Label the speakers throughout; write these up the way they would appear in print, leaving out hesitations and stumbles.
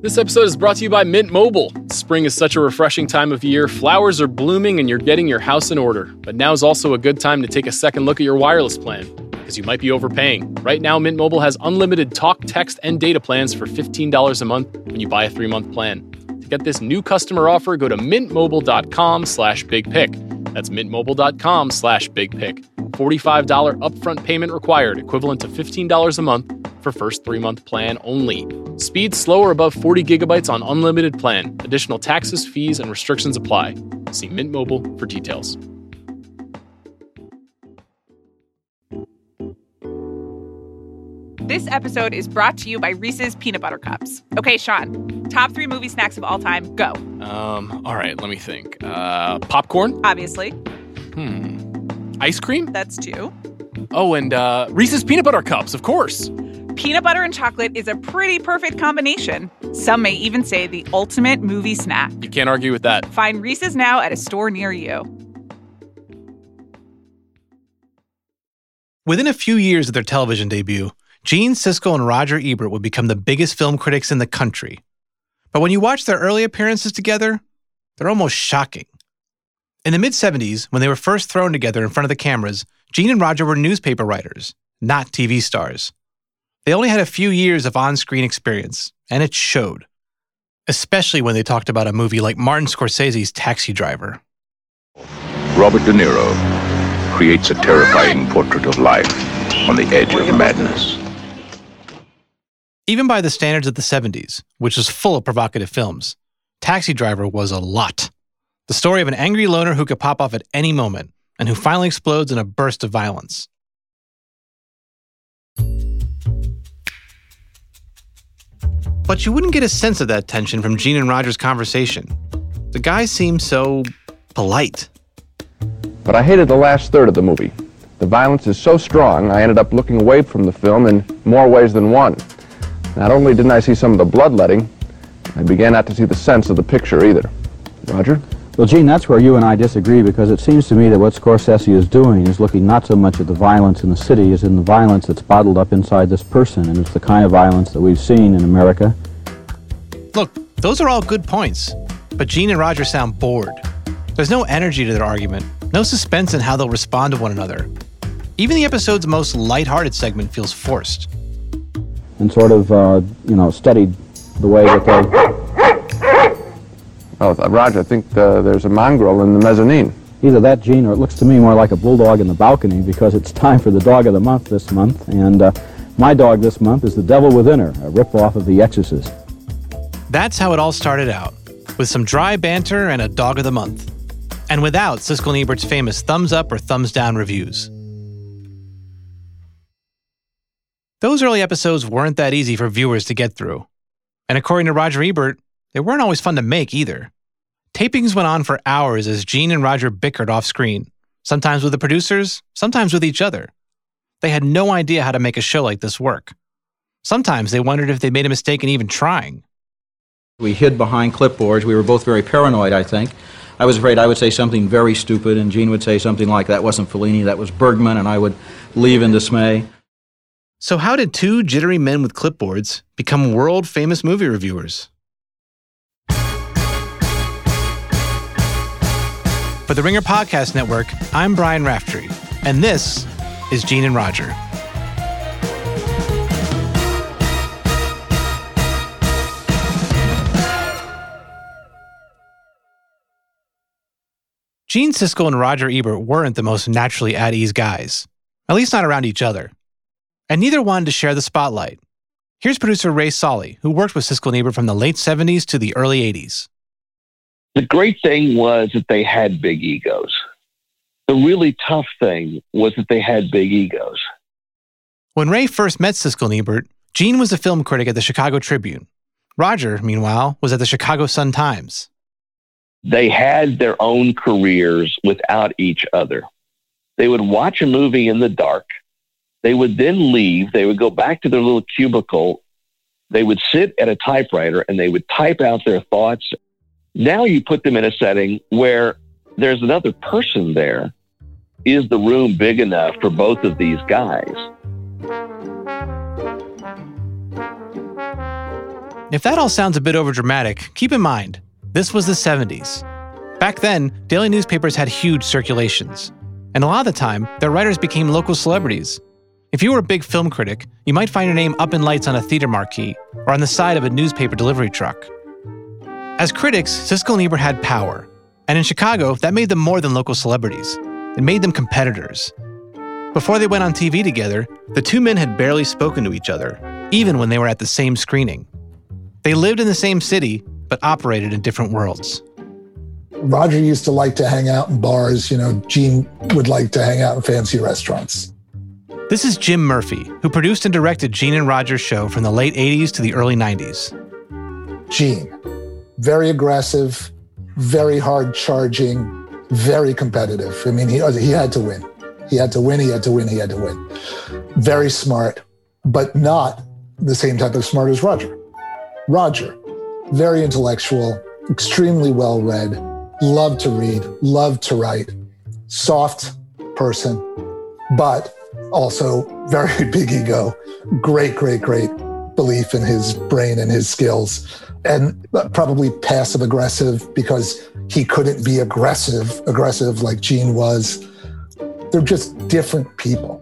Speaker 1: This episode is brought to you by Mint Mobile. Spring is such a refreshing time of year. Flowers are blooming and you're getting your house in order. But now is also a good time to take a second look at your wireless plan, because you might be overpaying. Right now, Mint Mobile has unlimited talk, text, and data plans for $15 a month when you buy a 3-month plan. To get this new customer offer, go to mintmobile.com/bigpick. That's mintmobile.com/bigpick. $45 upfront payment required, equivalent to $15 a month for first 3-month plan only. Speed slow or above 40 gigabytes on unlimited plan. Additional taxes, fees, and restrictions apply. See Mint Mobile for details.
Speaker 2: This episode is brought to you by Reese's Peanut Butter Cups. Okay, Sean, top 3 movie snacks of all time, go.
Speaker 1: All right, let me think. Popcorn?
Speaker 2: Obviously.
Speaker 1: Ice cream?
Speaker 2: That's 2.
Speaker 1: Oh, and Reese's Peanut Butter Cups, of course.
Speaker 2: Peanut butter and chocolate is a pretty perfect combination. Some may even say the ultimate movie snack.
Speaker 1: You can't argue with that.
Speaker 2: Find Reese's now at a store near you.
Speaker 3: Within a few years of their television debut, Gene Siskel and Roger Ebert would become the biggest film critics in the country. But when you watch their early appearances together, they're almost shocking. In the mid-'70s, when they were first thrown together in front of the cameras, Gene and Roger were newspaper writers, not TV stars. They only had a few years of on-screen experience, and it showed. Especially when they talked about a movie like Martin Scorsese's Taxi Driver.
Speaker 4: Robert De Niro creates a terrifying portrait of life on the edge of madness.
Speaker 3: Even by the standards of the 70s, which was full of provocative films, Taxi Driver was a lot. The story of an angry loner who could pop off at any moment, and who finally explodes in a burst of violence. But you wouldn't get a sense of that tension from Gene and Roger's conversation. The guys seemed so polite.
Speaker 5: But I hated the last third of the movie. The violence is so strong, I ended up looking away from the film in more ways than one. Not only didn't I see some of the bloodletting, I began not to see the sense of the picture either. Roger?
Speaker 6: Well, Gene, that's where you and I disagree, because it seems to me that what Scorsese is doing is looking not so much at the violence in the city as in the violence that's bottled up inside this person, and it's the kind of violence that we've seen in America.
Speaker 3: Look, those are all good points, but Gene and Roger sound bored. There's no energy to their argument, no suspense in how they'll respond to one another. Even the episode's most lighthearted segment feels forced.
Speaker 6: And sort of, studied the way that they...
Speaker 5: Oh, Roger, I think there's a mongrel in the mezzanine.
Speaker 6: Either that, Gene, or it looks to me more like a bulldog in the balcony, because it's time for the dog of the month this month, and my dog this month is The Devil Within Her, a rip-off of The Exorcist.
Speaker 3: That's how it all started out, with some dry banter and a dog of the month. And without Siskel and Ebert's famous thumbs up or thumbs down reviews. Those early episodes weren't that easy for viewers to get through. And according to Roger Ebert, they weren't always fun to make either. Tapings went on for hours as Gene and Roger bickered off screen, sometimes with the producers, sometimes with each other. They had no idea how to make a show like this work. Sometimes they wondered if they made a mistake in even trying.
Speaker 7: We hid behind clipboards. We were both very paranoid, I think. I was afraid I would say something very stupid, and Gene would say something like, "That wasn't Fellini, that was Bergman," and I would leave in dismay.
Speaker 3: So how did two jittery men with clipboards become world-famous movie reviewers? For the Ringer Podcast Network, I'm Brian Raftery, and this is Gene and Roger. Gene Siskel and Roger Ebert weren't the most naturally at ease guys, at least not around each other. And neither wanted to share the spotlight. Here's producer Ray Solly, who worked with Siskel and Ebert from the late 70s to the early 80s.
Speaker 8: The great thing was that they had big egos. The really tough thing was that they had big egos.
Speaker 3: When Ray first met Siskel and Ebert, Gene was a film critic at the Chicago Tribune. Roger, meanwhile, was at the Chicago Sun-Times.
Speaker 8: They had their own careers without each other. They would watch a movie in the dark. They would then leave. They would go back to their little cubicle. They would sit at a typewriter and they would type out their thoughts. Now you put them in a setting where there's another person there. Is the room big enough for both of these guys?
Speaker 3: If that all sounds a bit overdramatic, keep in mind, this was the 70s. Back then, daily newspapers had huge circulations. And a lot of the time, their writers became local celebrities. If you were a big film critic, you might find your name up in lights on a theater marquee or on the side of a newspaper delivery truck. As critics, Siskel and Ebert had power. And in Chicago, that made them more than local celebrities. It made them competitors. Before they went on TV together, the two men had barely spoken to each other, even when they were at the same screening. They lived in the same city, but operated in different worlds.
Speaker 9: Roger used to like to hang out in bars. Gene would like to hang out in fancy restaurants.
Speaker 3: This is Jim Murphy, who produced and directed Gene and Roger's show from the late 80s to the early 90s.
Speaker 9: Gene, very aggressive, very hard charging, very competitive. I mean, he had to win. He had to win, he had to win, he had to win. Very smart, but not the same type of smart as Roger. Roger, very intellectual, extremely well-read, loved to read, loved to write, soft person, but also very big ego, great belief in his brain and his skills, and probably passive aggressive because he couldn't be aggressive like Gene was. They're just different people.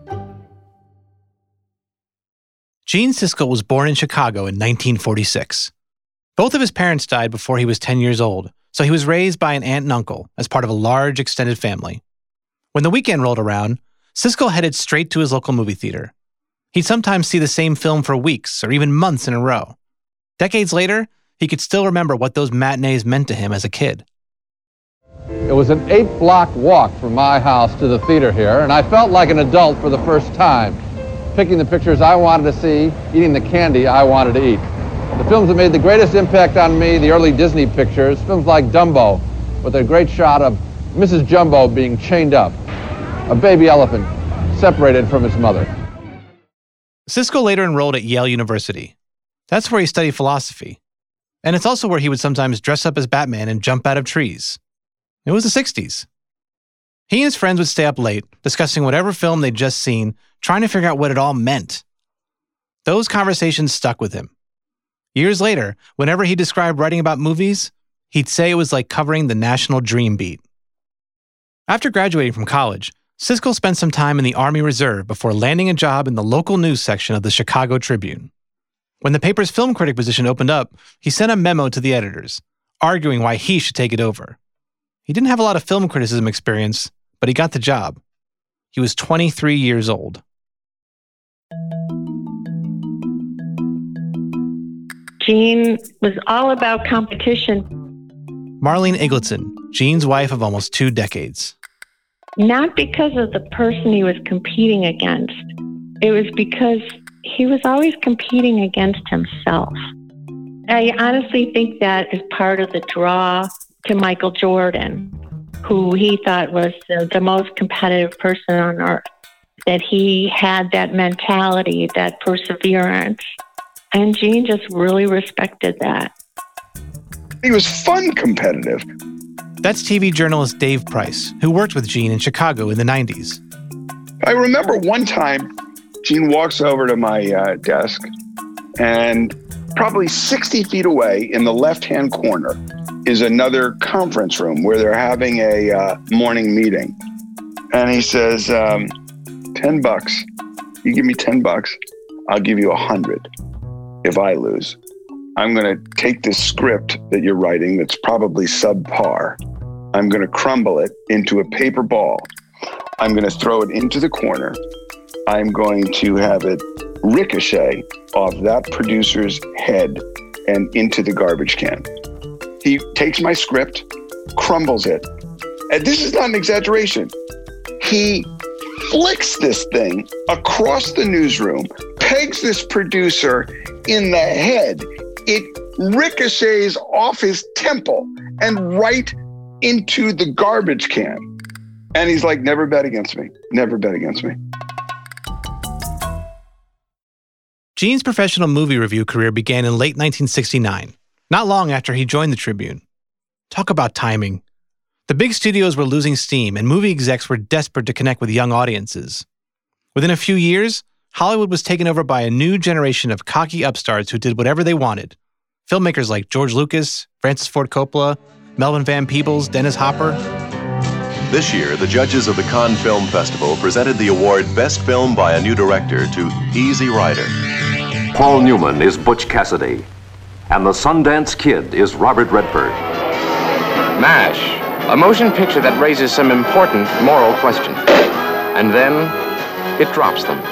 Speaker 3: Gene Siskel was born in Chicago in 1946. Both of his parents died before he was 10 years old, so he was raised by an aunt and uncle as part of a large extended family. When the weekend rolled around, Siskel headed straight to his local movie theater. He'd sometimes see the same film for weeks or even months in a row. Decades later, he could still remember what those matinees meant to him as a kid.
Speaker 5: It was an 8-block walk from my house to the theater here, and I felt like an adult for the first time, picking the pictures I wanted to see, eating the candy I wanted to eat. The films that made the greatest impact on me, the early Disney pictures, films like Dumbo, with a great shot of Mrs. Jumbo being chained up, a baby elephant separated from its mother.
Speaker 3: Siskel later enrolled at Yale University. That's where he studied philosophy. And it's also where he would sometimes dress up as Batman and jump out of trees. It was the 60s. He and his friends would stay up late, discussing whatever film they'd just seen, trying to figure out what it all meant. Those conversations stuck with him. Years later, whenever he described writing about movies, he'd say it was like covering the National Dream Beat. After graduating from college, Siskel spent some time in the Army Reserve before landing a job in the local news section of the Chicago Tribune. When the paper's film critic position opened up, he sent a memo to the editors, arguing why he should take it over. He didn't have a lot of film criticism experience, but he got the job. He was 23 years old.
Speaker 10: Gene was all about competition.
Speaker 3: Marlene Eglinton, Gene's wife of almost 2 decades.
Speaker 10: Not because of the person he was competing against. It was because he was always competing against himself. I honestly think that is part of the draw to Michael Jordan, who he thought was the most competitive person on earth, that he had that mentality, that perseverance. And Gene just really respected that.
Speaker 11: He was fun competitive.
Speaker 3: That's TV journalist Dave Price, who worked with Gene in Chicago in the 90s.
Speaker 11: I remember one time, Gene walks over to my desk, and probably 60 feet away in the left-hand corner is another conference room where they're having a morning meeting. And he says, $10. You give me $10, I'll give you 100 if I lose. I'm going to take this script that you're writing that's probably subpar. I'm going to crumble it into a paper ball. I'm going to throw it into the corner. I'm going to have it ricochet off that producer's head and into the garbage can. He takes my script, crumbles it. And this is not an exaggeration. He flicks this thing across the newsroom, pegs this producer in the head. It ricochets off his temple and right into the garbage can. And he's like, never bet against me. Never bet against me.
Speaker 3: Gene's professional movie review career began in late 1969, not long after he joined the Tribune. Talk about timing. The big studios were losing steam, and movie execs were desperate to connect with young audiences. Within a few years, Hollywood was taken over by a new generation of cocky upstarts who did whatever they wanted. Filmmakers like George Lucas, Francis Ford Coppola, Melvin Van Peebles, Dennis Hopper.
Speaker 12: This year, the judges of the Cannes Film Festival presented the award Best Film by a New Director to Easy Rider.
Speaker 13: Paul Newman is Butch Cassidy, and the Sundance Kid is Robert Redford.
Speaker 14: MASH, a motion picture that raises some important moral questions, and then it drops them.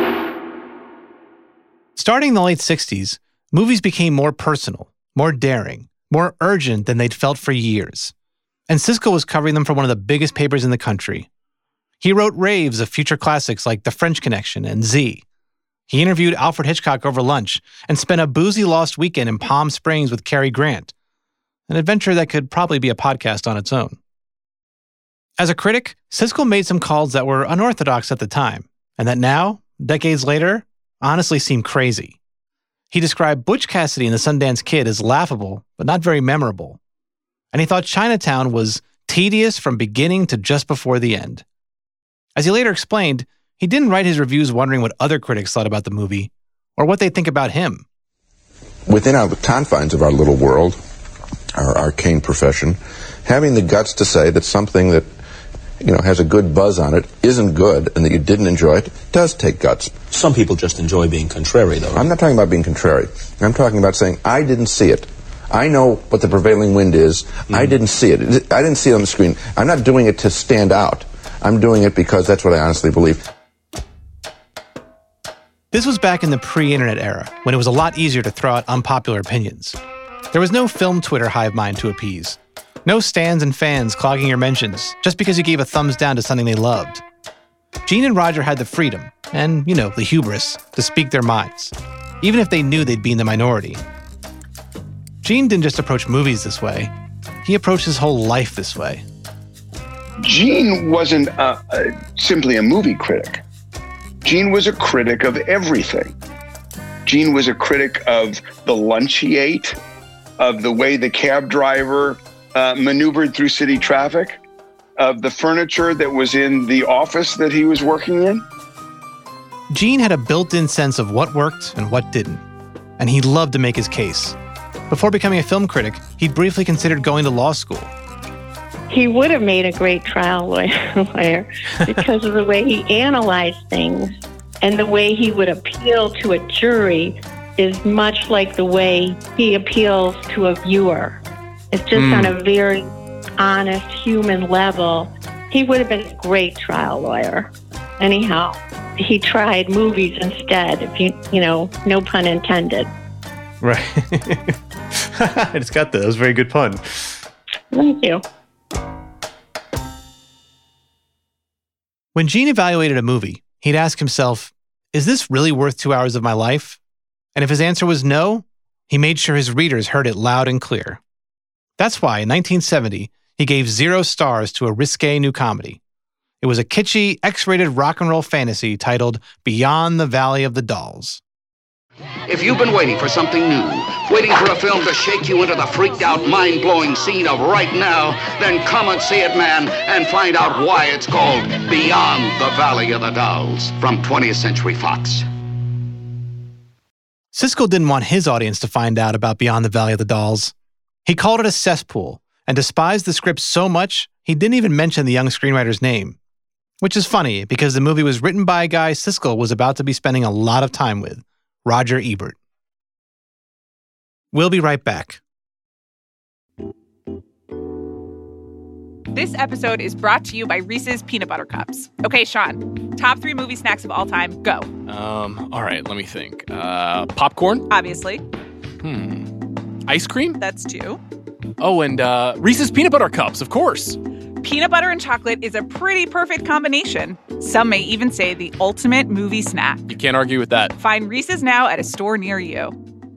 Speaker 3: Starting in the late 60s, movies became more personal, more daring, more urgent than they'd felt for years. And Siskel was covering them for one of the biggest papers in the country. He wrote raves of future classics like The French Connection and Z. He interviewed Alfred Hitchcock over lunch and spent a boozy lost weekend in Palm Springs with Cary Grant, an adventure that could probably be a podcast on its own. As a critic, Siskel made some calls that were unorthodox at the time, and that now, decades later, honestly seem crazy. He described Butch Cassidy and the Sundance Kid as laughable, but not very memorable. And he thought Chinatown was tedious from beginning to just before the end. As he later explained, he didn't write his reviews wondering what other critics thought about the movie, or what they think about him.
Speaker 15: Within the confines of our little world, our arcane profession, having the guts to say that something that has a good buzz on it isn't good and that you didn't enjoy it does take guts.
Speaker 16: Some people just enjoy being contrary, though.
Speaker 15: I'm not talking about being contrary. I'm talking about saying, I didn't see it. I know what the prevailing wind is. I didn't see it. I didn't see it on the screen. I'm not doing it to stand out. I'm doing it because that's what I honestly believe.
Speaker 3: This was back in the pre-internet era, when it was a lot easier to throw out unpopular opinions. There was no film Twitter hive mind to appease. No stans and fans clogging your mentions just because you gave a thumbs down to something they loved. Gene and Roger had the freedom, and, the hubris, to speak their minds, even if they knew they'd be in the minority. Gene didn't just approach movies this way. He approached his whole life this way.
Speaker 11: Gene wasn't simply a movie critic. Gene was a critic of everything. Gene was a critic of the lunch he ate, of the way the cab driver maneuvered through city traffic, of the furniture that was in the office that he was working in.
Speaker 3: Gene had a built-in sense of what worked and what didn't, and he loved to make his case. Before becoming a film critic, he'd briefly considered going to law school.
Speaker 10: He would have made a great trial lawyer because of the way he analyzed things, and the way he would appeal to a jury is much like the way he appeals to a viewer. It's just on a very honest human level. He would have been a great trial lawyer. Anyhow, he tried movies instead, if no pun intended.
Speaker 3: Right. I just got that. That was a very good pun.
Speaker 10: Thank you.
Speaker 3: When Gene evaluated a movie, he'd ask himself, is this really worth 2 hours of my life? And if his answer was no, he made sure his readers heard it loud and clear. That's why, in 1970, he gave 0 stars to a risque new comedy. It was a kitschy, X-rated rock and roll fantasy titled Beyond the Valley of the Dolls.
Speaker 17: If you've been waiting for something new, waiting for a film to shake you into the freaked-out, mind-blowing scene of right now, then come and see it, man, and find out why it's called Beyond the Valley of the Dolls from 20th Century Fox.
Speaker 3: Siskel didn't want his audience to find out about Beyond the Valley of the Dolls. He called it a cesspool and despised the script so much he didn't even mention the young screenwriter's name. Which is funny, because the movie was written by a guy Siskel was about to be spending a lot of time with, Roger Ebert. We'll be right back.
Speaker 2: This episode is brought to you by Reese's Peanut Butter Cups. Okay, Sean, top 3 movie snacks of all time, go.
Speaker 1: All right, let me think. Popcorn?
Speaker 2: Obviously.
Speaker 1: Ice cream?
Speaker 2: That's 2.
Speaker 1: Oh, and Reese's Peanut Butter Cups, of course.
Speaker 2: Peanut butter and chocolate is a pretty perfect combination. Some may even say the ultimate movie snack.
Speaker 1: You can't argue with that.
Speaker 2: Find Reese's now at a store near you.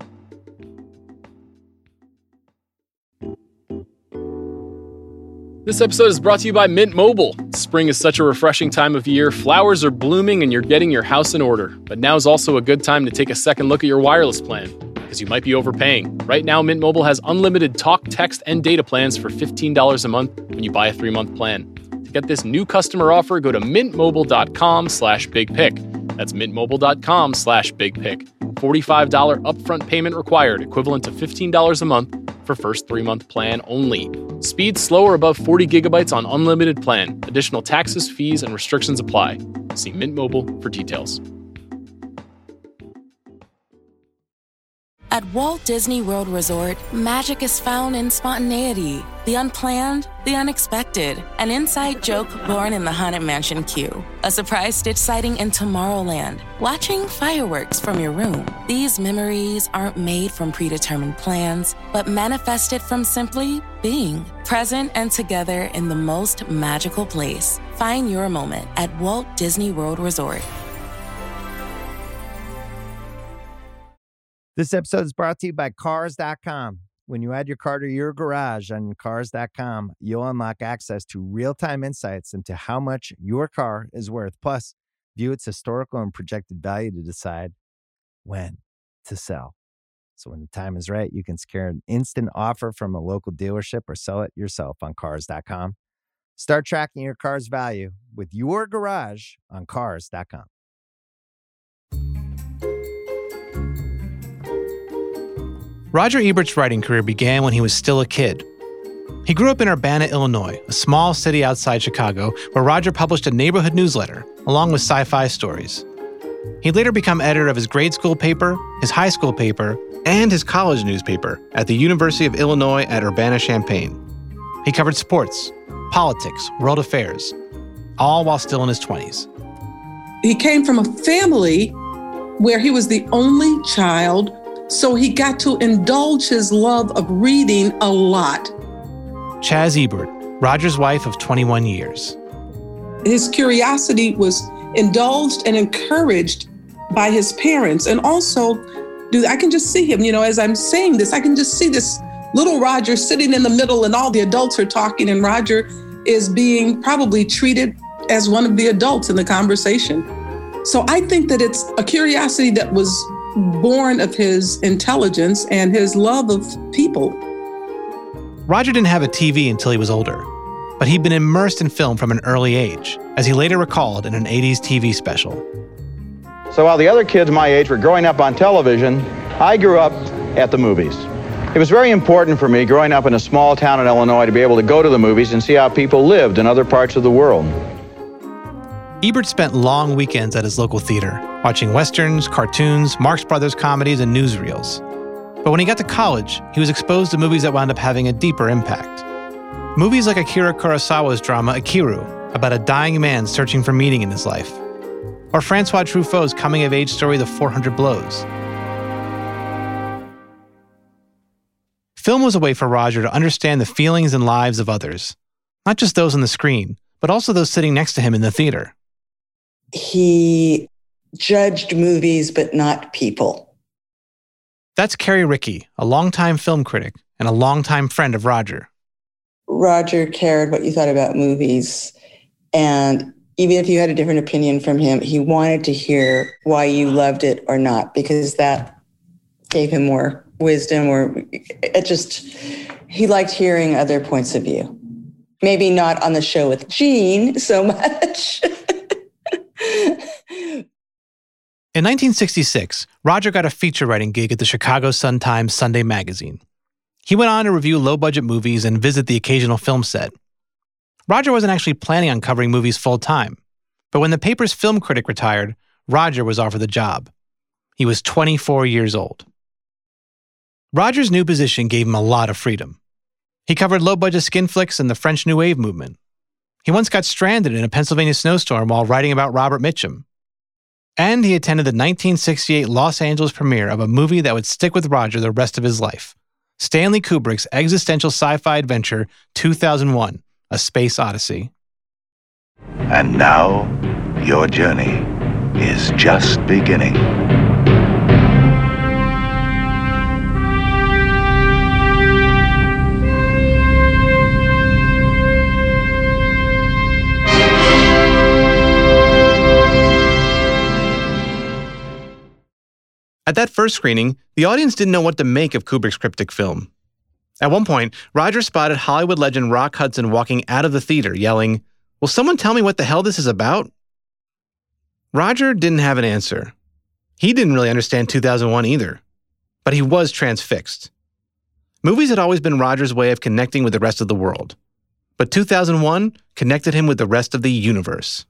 Speaker 1: This episode is brought to you by Mint Mobile. Spring is such a refreshing time of year. Flowers are blooming and you're getting your house in order. But now's also a good time to take a second look at your wireless plan, because you might be overpaying. Right now, Mint Mobile has unlimited talk, text, and data plans for $15 a month when you buy a 3-month plan. To get this new customer offer, go to mintmobile.com/bigpick. That's mintmobile.com/bigpick. $45 upfront payment required, equivalent to $15 a month for first 3-month plan only. Speed slower above 40 gigabytes on unlimited plan. Additional taxes, fees, and restrictions apply. See Mint Mobile for details.
Speaker 18: At Walt Disney World Resort, magic is found in spontaneity, the unplanned, the unexpected, an inside joke born in the Haunted Mansion queue, a surprise Stitch sighting in Tomorrowland, watching fireworks from your room. These memories aren't made from predetermined plans, but manifested from simply being present and together in the most magical place. Find your moment at Walt Disney World Resort.
Speaker 19: This episode is brought to you by Cars.com. When you add your car to your garage on Cars.com, you'll unlock access to real-time insights into how much your car is worth. Plus, view its historical and projected value to decide when to sell. So when the time is right, you can secure an instant offer from a local dealership or sell it yourself on Cars.com. Start tracking your car's value with your garage on Cars.com.
Speaker 3: Roger Ebert's writing career began when he was still a kid. He grew up in Urbana, Illinois, a small city outside Chicago, where Roger published a neighborhood newsletter, along with sci-fi stories. He'd later become editor of his grade school paper, his high school paper, and his college newspaper at the University of Illinois at Urbana-Champaign. He covered sports, politics, world affairs, all while still in his 20s.
Speaker 20: He came from a family where he was the only child, so he got to indulge his love of reading a lot.
Speaker 3: Chaz Ebert, Roger's wife of 21 years.
Speaker 20: His curiosity was indulged and encouraged by his parents. And also, I can just see him, as I'm saying this, I can just see this little Roger sitting in the middle and all the adults are talking and Roger is being probably treated as one of the adults in the conversation. So I think that it's a curiosity that was born of his intelligence and his love of people.
Speaker 3: Roger didn't have a TV until he was older, but he'd been immersed in film from an early age, as he later recalled in an 80s TV special.
Speaker 7: So while the other kids my age were growing up on television, I grew up at the movies. It was very important for me growing up in a small town in Illinois to be able to go to the movies and see how people lived in other parts of the world.
Speaker 3: Ebert spent long weekends at his local theater, watching westerns, cartoons, Marx Brothers comedies, and newsreels. But when he got to college, he was exposed to movies that wound up having a deeper impact. Movies like Akira Kurosawa's drama Akiru, about a dying man searching for meaning in his life. Or Francois Truffaut's coming-of-age story The 400 Blows. Film was a way for Roger to understand the feelings and lives of others, not just those on the screen, but also those sitting next to him in the theater.
Speaker 21: He judged movies, but not people.
Speaker 3: That's Carrie Rickey, a longtime film critic and a longtime friend of Roger.
Speaker 21: Roger cared what you thought about movies, and even if you had a different opinion from him, he wanted to hear why you loved it or not, because that gave him more wisdom, or he liked hearing other points of view. Maybe not on the show with Gene so much.
Speaker 3: In 1966, Roger got a feature writing gig at the Chicago Sun-Times Sunday magazine. He went on to review low-budget movies and visit the occasional film set. Roger wasn't actually planning on covering movies full-time, but when the paper's film critic retired, Roger was offered the job. He was 24 years old. Roger's new position gave him a lot of freedom. He covered low-budget skin flicks and the French New Wave movement. He once got stranded in a Pennsylvania snowstorm while writing about Robert Mitchum. And he attended the 1968 Los Angeles premiere of a movie that would stick with Roger the rest of his life, Stanley Kubrick's existential sci-fi adventure 2001, A Space Odyssey.
Speaker 22: And now, your journey is just beginning.
Speaker 3: At that first screening, the audience didn't know what to make of Kubrick's cryptic film. At one point, Roger spotted Hollywood legend Rock Hudson walking out of the theater, yelling, "Will someone tell me what the hell this is about?" Roger didn't have an answer. He didn't really understand 2001 either, but he was transfixed. Movies had always been Roger's way of connecting with the rest of the world, but 2001 connected him with the rest of the universe.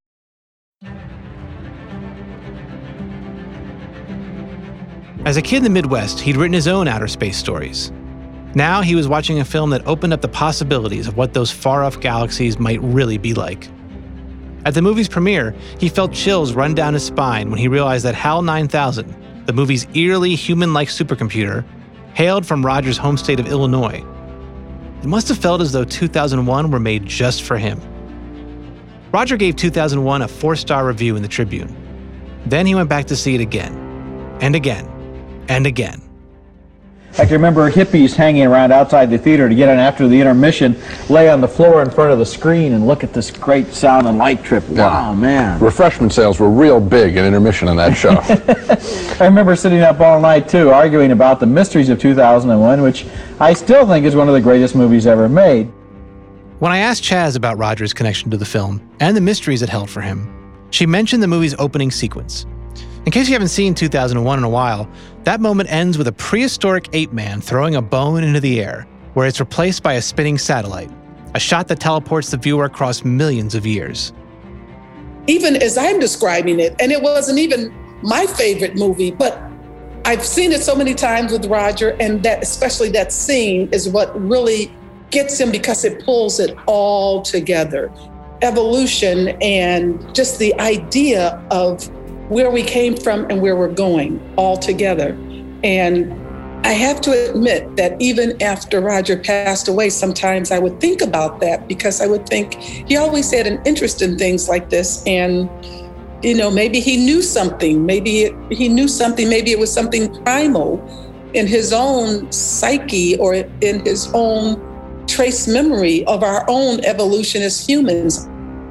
Speaker 3: As a kid in the Midwest, he'd written his own outer space stories. Now he was watching a film that opened up the possibilities of what those far-off galaxies might really be like. At the movie's premiere, he felt chills run down his spine when he realized that HAL 9000, the movie's eerily human-like supercomputer, hailed from Roger's home state of Illinois. It must have felt as though 2001 were made just for him. Roger gave 2001 a 4-star review in the Tribune. Then he went back to see it again, and again, and again.
Speaker 4: I can remember hippies hanging around outside the theater to get in after the intermission, lay on the floor in front of the screen and look at this great sound and light trip. Wow, man.
Speaker 5: Refreshment sales were real big in intermission on that show.
Speaker 4: I remember sitting up all night, too, arguing about the mysteries of 2001, which I still think is one of the greatest movies ever made.
Speaker 3: When I asked Chaz about Roger's connection to the film and the mysteries it held for him, she mentioned the movie's opening sequence. In case you haven't seen 2001 in a while, that moment ends with a prehistoric ape man throwing a bone into the air, where it's replaced by a spinning satellite, a shot that teleports the viewer across millions of years.
Speaker 20: Even as I'm describing it, and it wasn't even my favorite movie, but I've seen it so many times with Roger, and that especially that scene is what really gets him because it pulls it all together. Evolution and just the idea of where we came from and where we're going all together. And I have to admit that even after Roger passed away, sometimes I would think about that because I would think he always had an interest in things like this. And, you know, maybe he knew something, maybe it was something primal in his own psyche or in his own trace memory of our own evolution as humans.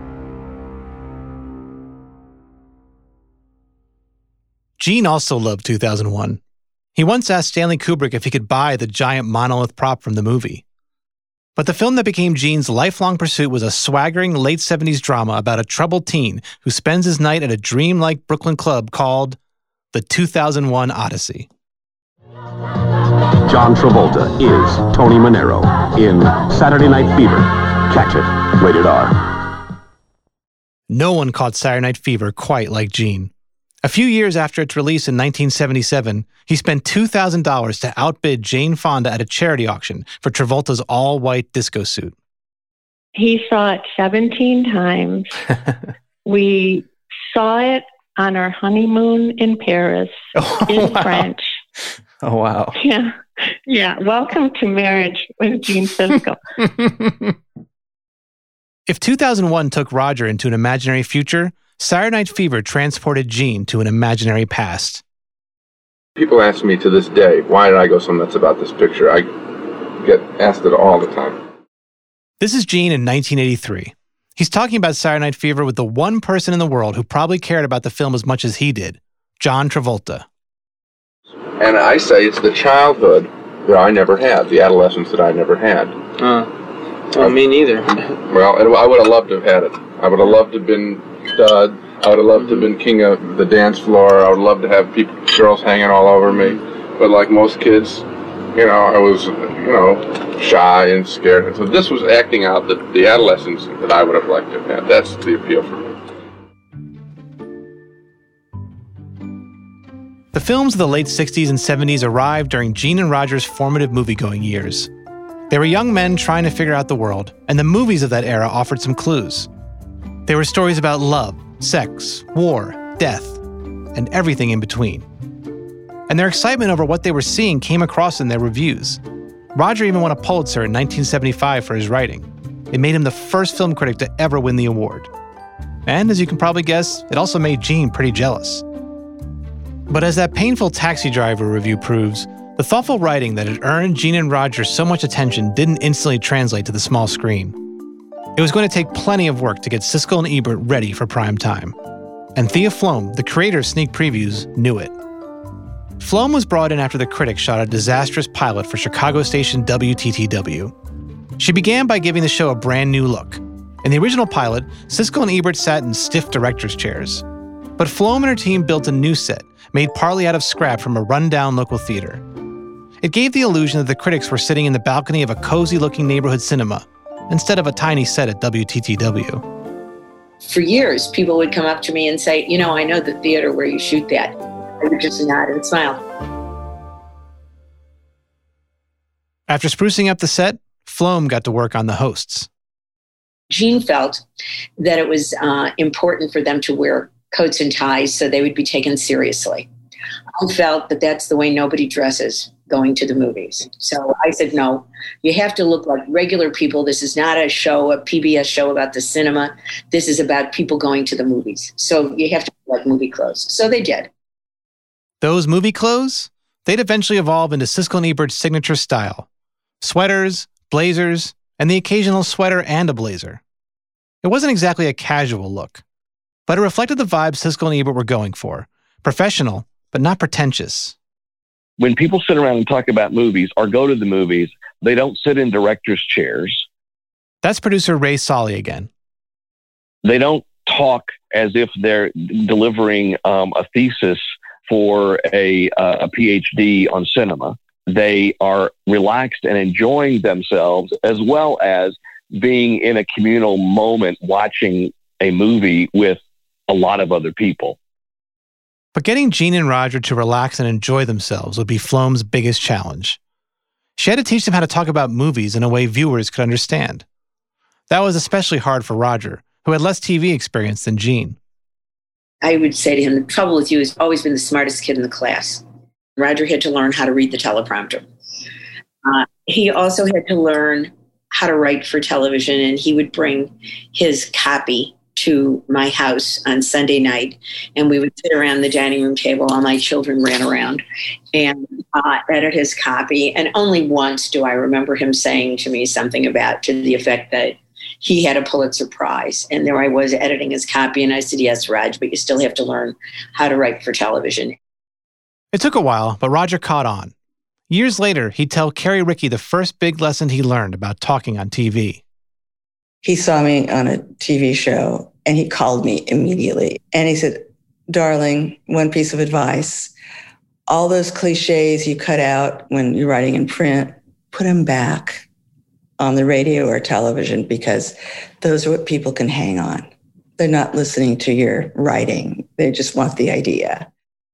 Speaker 3: Gene also loved 2001. He once asked Stanley Kubrick if he could buy the giant monolith prop from the movie. But the film that became Gene's lifelong pursuit was a swaggering late 70s drama about a troubled teen who spends his night at a dreamlike Brooklyn club called The 2001 Odyssey.
Speaker 13: John Travolta is Tony Manero in Saturday Night Fever. Catch it. Rated R.
Speaker 3: No one caught Saturday Night Fever quite like Gene. A few years after its release in 1977, he spent $2,000 to outbid Jane Fonda at a charity auction for Travolta's all-white disco suit.
Speaker 10: He saw it 17 times. We saw it on our honeymoon in Paris in French.
Speaker 3: Oh, wow.
Speaker 10: Yeah. Welcome to marriage with Gene Siskel.
Speaker 3: If 2001 took Roger into an imaginary future, Saturday Night Fever transported Gene to an imaginary past.
Speaker 15: People ask me to this day, why did I go so nuts about this picture? I get asked it all the time.
Speaker 3: This is Gene in 1983. He's talking about Saturday Night Fever with the one person in the world who probably cared about the film as much as he did, John Travolta.
Speaker 15: And I say it's the childhood that I never had, the adolescence that I never had.
Speaker 6: Well, me neither.
Speaker 15: Well, I would have loved to have had it. I would have loved to have been stud. I would have loved to have been king of the dance floor. I would love to have girls hanging all over me. But like most kids, I was, shy and scared. And so this was acting out the adolescence that I would have liked to have had. That's the appeal for me.
Speaker 3: The films of the late 60s and 70s arrived during Gene and Roger's formative moviegoing years. They were young men trying to figure out the world, and the movies of that era offered some clues. They were stories about love, sex, war, death, and everything in between. And their excitement over what they were seeing came across in their reviews. Roger even won a Pulitzer in 1975 for his writing. It made him the first film critic to ever win the award. And as you can probably guess, it also made Gene pretty jealous. But as that painful Taxi Driver review proves, the thoughtful writing that had earned Gene and Roger so much attention didn't instantly translate to the small screen. It was going to take plenty of work to get Siskel and Ebert ready for prime time. And Thea Flom, the creator of Sneak Previews, knew it. Flom was brought in after the critics shot a disastrous pilot for Chicago station WTTW. She began by giving the show a brand new look. In the original pilot, Siskel and Ebert sat in stiff director's chairs. But Flom and her team built a new set, made partly out of scrap from a rundown local theater. It gave the illusion that the critics were sitting in the balcony of a cozy-looking neighborhood cinema, instead of a tiny set at WTTW.
Speaker 8: For years, people would come up to me and say, I know the theater where you shoot that. I would just nod and smile.
Speaker 3: After sprucing up the set, Flom got to work on the hosts.
Speaker 8: Gene felt that it was important for them to wear coats and ties so they would be taken seriously. I felt that that's the way nobody dresses going to the movies. So I said, no, you have to look like regular people. This is not a PBS show about the cinema. This is about people going to the movies. So you have to look like movie clothes. So they did.
Speaker 3: Those movie clothes, they'd eventually evolve into Siskel and Ebert's signature style. Sweaters, blazers, and the occasional sweater and a blazer. It wasn't exactly a casual look, but it reflected the vibe Siskel and Ebert were going for. Professional, but not pretentious.
Speaker 5: When people sit around and talk about movies or go to the movies, they don't sit in director's chairs.
Speaker 3: That's producer Ray Solly again.
Speaker 5: They don't talk as if they're delivering a thesis for a PhD on cinema. They are relaxed and enjoying themselves, as well as being in a communal moment watching a movie with a lot of other people.
Speaker 3: But getting Gene and Roger to relax and enjoy themselves would be Flom's biggest challenge. She had to teach them how to talk about movies in a way viewers could understand. That was especially hard for Roger, who had less TV experience than Gene.
Speaker 8: I would say to him, the trouble with you has always been the smartest kid in the class. Roger had to learn how to read the teleprompter. He also had to learn how to write for television, and he would bring his copy to my house on Sunday night, and we would sit around the dining room table. All my children ran around and edit his copy. And only once do I remember him saying to me something to the effect that he had a Pulitzer Prize. And there I was editing his copy, and I said, yes, Raj, but you still have to learn how to write for television.
Speaker 3: It took a while, but Roger caught on. Years later, he'd tell Carrie Rickey the first big lesson he learned about talking on TV.
Speaker 21: He saw me on a TV show and he called me immediately. And he said, darling, one piece of advice, all those cliches you cut out when you're writing in print, put them back on the radio or television, because those are what people can hang on. They're not listening to your writing. They just want the idea.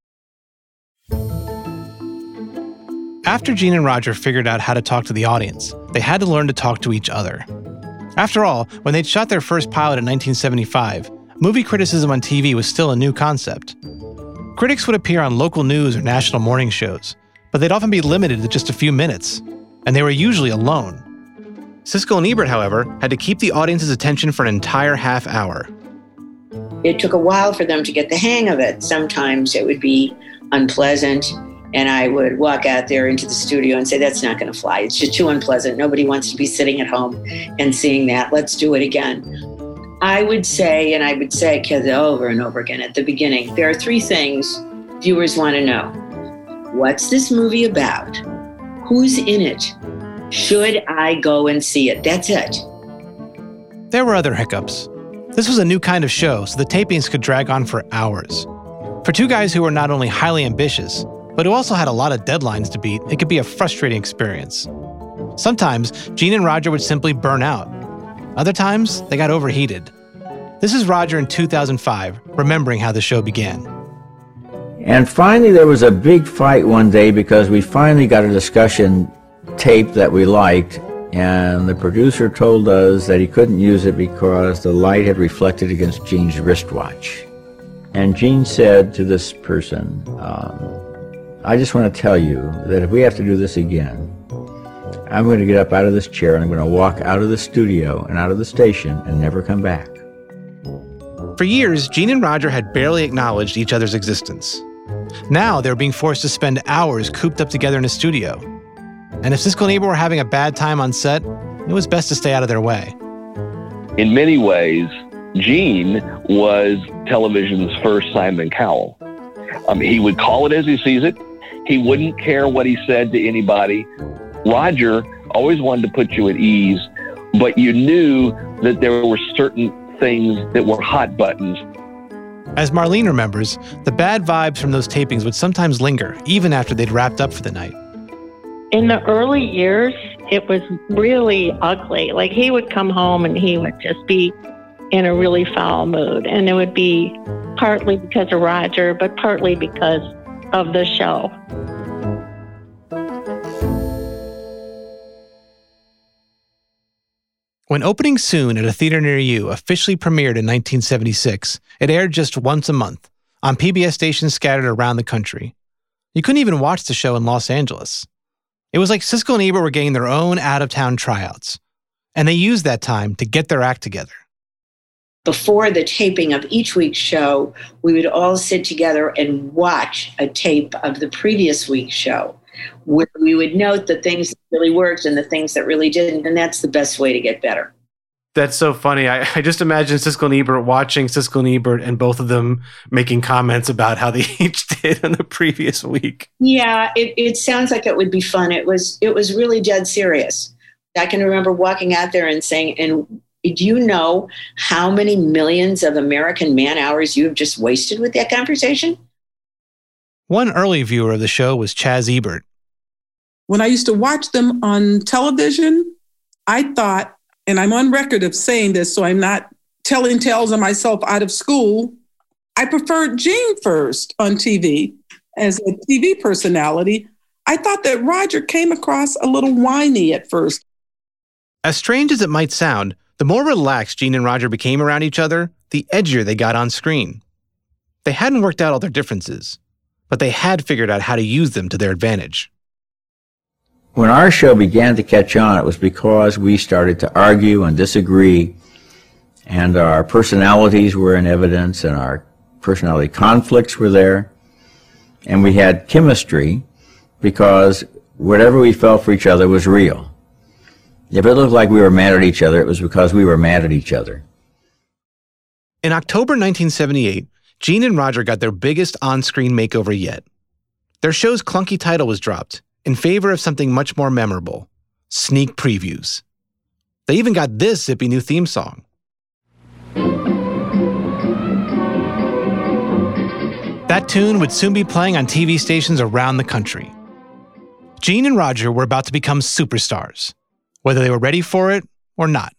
Speaker 3: After Gene and Roger figured out how to talk to the audience, they had to learn to talk to each other. After all, when they'd shot their first pilot in 1975, movie criticism on TV was still a new concept. Critics would appear on local news or national morning shows, but they'd often be limited to just a few minutes, and they were usually alone. Siskel and Ebert, however, had to keep the audience's attention for an entire half hour.
Speaker 8: It took a while for them to get the hang of it. Sometimes it would be unpleasant, and I would walk out there into the studio and say, that's not going to fly. It's just too unpleasant. Nobody wants to be sitting at home and seeing that. Let's do it again. I would say, and I would say over and over again at the beginning, there are three things viewers want to know. What's this movie about? Who's in it? Should I go and see it? That's it.
Speaker 3: There were other hiccups. This was a new kind of show, so the tapings could drag on for hours. For two guys who were not only highly ambitious, but who also had a lot of deadlines to beat, it could be a frustrating experience. Sometimes, Gene and Roger would simply burn out. Other times, they got overheated. This is Roger in 2005, remembering how the show began.
Speaker 4: And finally, there was a big fight one day because we finally got a discussion tape that we liked, and the producer told us that he couldn't use it because the light had reflected against Gene's wristwatch. And Gene said to this person, I just want to tell you that if we have to do this again, I'm going to get up out of this chair and I'm going to walk out of the studio and out of the station and never come back.
Speaker 3: For years, Gene and Roger had barely acknowledged each other's existence. Now they were being forced to spend hours cooped up together in a studio. And if Siskel and Ebert were having a bad time on set, it was best to stay out of their way.
Speaker 5: In many ways, Gene was television's first Simon Cowell. He would call it as he sees it. He wouldn't care what he said to anybody. Roger always wanted to put you at ease, but you knew that there were certain things that were hot buttons.
Speaker 3: As Marlene remembers, the bad vibes from those tapings would sometimes linger, even after they'd wrapped up for the night.
Speaker 10: In the early years, it was really ugly. Like, he would come home and he would just be in a really foul mood. And it would be partly because of Roger, but partly because of the show.
Speaker 3: When Opening Soon at a Theater Near You officially premiered in 1976, it aired just once a month on PBS stations scattered around the country. You couldn't even watch the show in Los Angeles. It was like Siskel and Ebert were getting their own out-of-town tryouts, and they used that time to get their act together.
Speaker 8: Before the taping of each week's show, we would all sit together and watch a tape of the previous week's show, where we would note the things that really worked and the things that really didn't, and that's the best way to get better.
Speaker 3: That's so funny. I just imagine Siskel and Ebert watching Siskel and Ebert and both of them making comments about how they each did in the previous week.
Speaker 8: Yeah, it sounds like it would be fun. It was really dead serious. I can remember walking out there and saying, and do you know how many millions of American man-hours you have just wasted with that conversation?
Speaker 3: One early viewer of the show was Chaz Ebert.
Speaker 20: When I used to watch them on television, I thought, and I'm on record of saying this, so I'm not telling tales of myself out of school, I preferred Gene first on TV as a TV personality. I thought that Roger came across a little whiny at first.
Speaker 3: As strange as it might sound, the more relaxed Gene and Roger became around each other, the edgier they got on screen. They hadn't worked out all their differences, but they had figured out how to use them to their advantage.
Speaker 4: When our show began to catch on, it was because we started to argue and disagree, and our personalities were in evidence, and our personality conflicts were there, and we had chemistry because whatever we felt for each other was real. If it looked like we were mad at each other, it was because we were mad at each other.
Speaker 3: In October 1978, Gene and Roger got their biggest on-screen makeover yet. Their show's clunky title was dropped in favor of something much more memorable: sneak previews. They even got this zippy new theme song. That tune would soon be playing on TV stations around the country. Gene and Roger were about to become superstars, whether they were ready for it or not.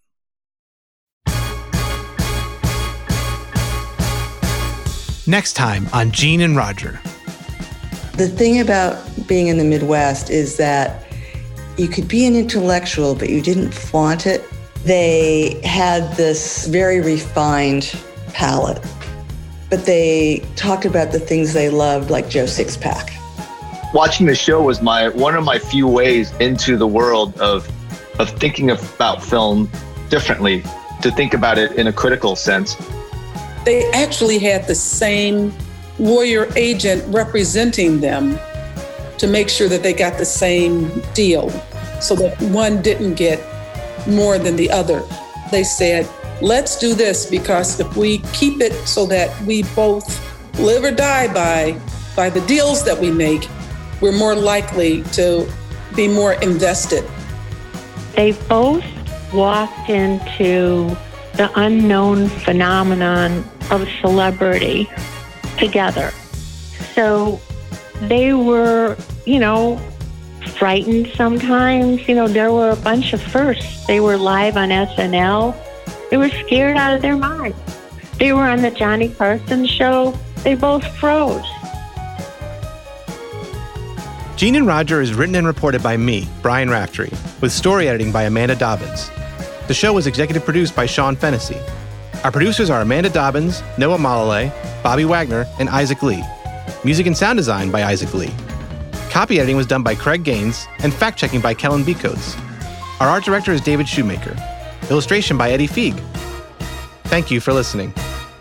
Speaker 3: Next time on Gene and Roger.
Speaker 21: The thing about being in the Midwest is that you could be an intellectual, but you didn't flaunt it. They had this very refined palate, but they talked about the things they loved, like Joe Sixpack.
Speaker 9: Watching the show was one of my few ways into the world of thinking about film differently, to think about it in a critical sense.
Speaker 20: They actually had the same lawyer agent representing them to make sure that they got the same deal, so that one didn't get more than the other. They said, let's do this, because if we keep it so that we both live or die by the deals that we make, we're more likely to be more invested.
Speaker 10: They both walked into the unknown phenomenon of celebrity together. So they were, frightened sometimes. There were a bunch of firsts. They were live on SNL. They were scared out of their minds. They were on the Johnny Carson show. They both froze.
Speaker 3: Gene and Roger is written and reported by me, Brian Raftery, with story editing by Amanda Dobbins. The show was executive produced by Sean Fennessy. Our producers are Amanda Dobbins, Noah Malalay, Bobby Wagner, and Isaac Lee. Music and sound design by Isaac Lee. Copy editing was done by Craig Gaines, and fact-checking by Kellen Becoats. Our art director is David Shoemaker. Illustration by Eddie Feig. Thank you for listening.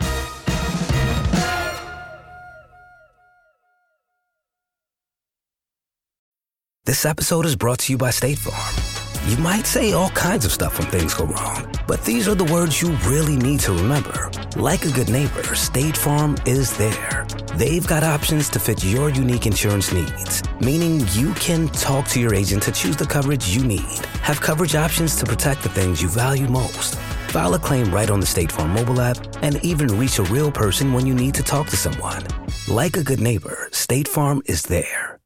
Speaker 12: This episode is brought to you by State Farm. You might say all kinds of stuff when things go wrong, but these are the words you really need to remember. Like a good neighbor, State Farm is there. They've got options to fit your unique insurance needs, meaning you can talk to your agent to choose the coverage you need, have coverage options to protect the things you value most. File a claim right on the State Farm mobile app and even reach a real person when you need to talk to someone. Like a good neighbor, State Farm is there.